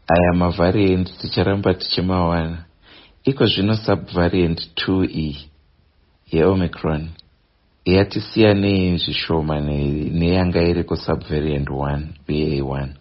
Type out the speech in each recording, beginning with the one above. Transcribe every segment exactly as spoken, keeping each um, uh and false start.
aya mavariant ticharamba tichimawana. Iko zvino subvariant two E yeomicron yatisiya nezvishoma neyanga iri kusubvariant one B A one.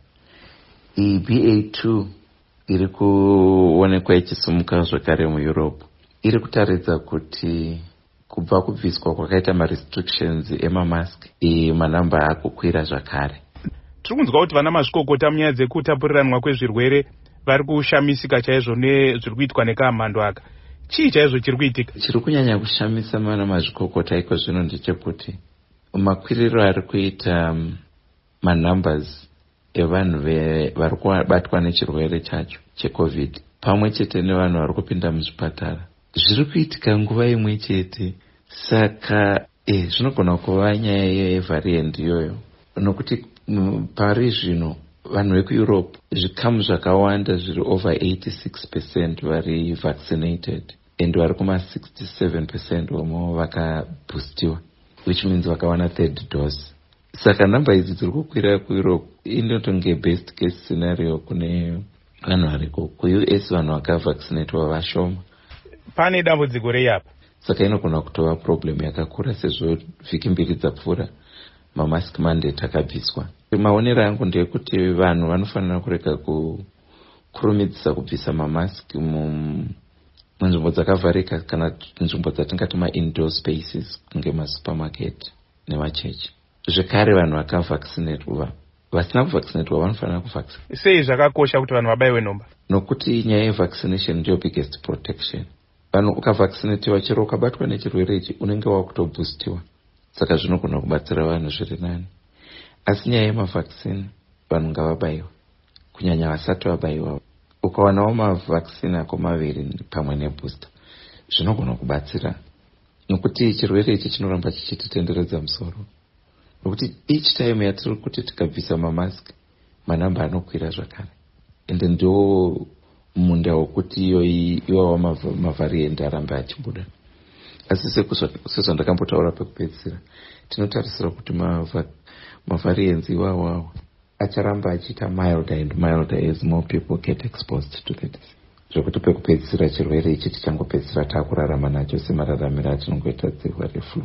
Iyi B A two iri kuonekwa ichisumuka zvakare mueurope iri kutaridza kuti kubva kubviswa kwakaita marestrictions emamask manamba akukwira zvakare. Tiri kunzwa kuti vana mazvikokota munyaya dzekutapuriranwa kwezvirwere vari kushamisika chaizvo nezviri kuitwa nekamhando aka. Chii chaizvo chiri kuitika? Chiri kunyanya kushamisa mana mazvikokota iko zvino ndechekuti makwiriro ari kuita manumbers evanhu vari kubatwa nechirwere chacho checovid pamwe chete nevanhu vari kupinda muzvipatara zviri kuitika nguva imwe chete. Saka eh, zvinogona kuva nyaya yevariant iyoyo, nokuti pari zvino vanhu vekueurope zvikamu zvakawanda zviri over eighty-six percent vari vaccinated and vari kuma sixty-seven percent vomo vakaboostiwa, which means vakawana third dose. Saka namba idzi dziri kukwira kueurope inotonge best case scenario kune vanhu variko. Ku-U S vanhu vakavaccinatwa vashoma. Pane dambudziko rei apa? Saka inogona kutova problem yakakura sezvo vhiki mbiri dzapfuura mamask mandate akabviswa. Maonero angu ndeyekuti vanhu vanofanira kureka kukurumidzisa kubvisa mamask munzvimbo dzakavharika kana nzvimbo dzatingati ma-indoor spaces kunge masupermarket nemachechi. Zvekare vanhu vakavaccinatwa vasina kuvaccinatwa vanofanira kuvaccinatwa. Sei zvakakosha kuti vanhu vabayiwe nhomba? Nokuti nyaya yevaccination ndiyo biggest protection. Vanhu ukavaccinatiwa chero ukabatwa nechirwere ichi unenge wakutoboostiwa, saka zvinogona kubatsira vanhu zviri nani. Asi nyaya yemavaccine vanhu ngavabayiwa kunyanya vasati vabayiwa. Ukawanawo mavaccine ako maviri pamwe nebooster zvinogona kubatsira, nokuti chirwere ichi chinoramba chichititenderedza musoro. Nokuti each time yatiri kuti tikabvisa mamask manamba anokwira zvakare, ende ndio munda wokuti iwawa mavariant arambe achibuda. Asi sezvandakambotaura pekupedzisira tinotarisira kuti mavariants iwawawo acharamba achiita milder and milder as more people get exposed to the disease. Zvokuti pekupedzisira chirwere ichi tichangopedzisira taakurarama nacho semararamiro atinongoita dzihwa reflu.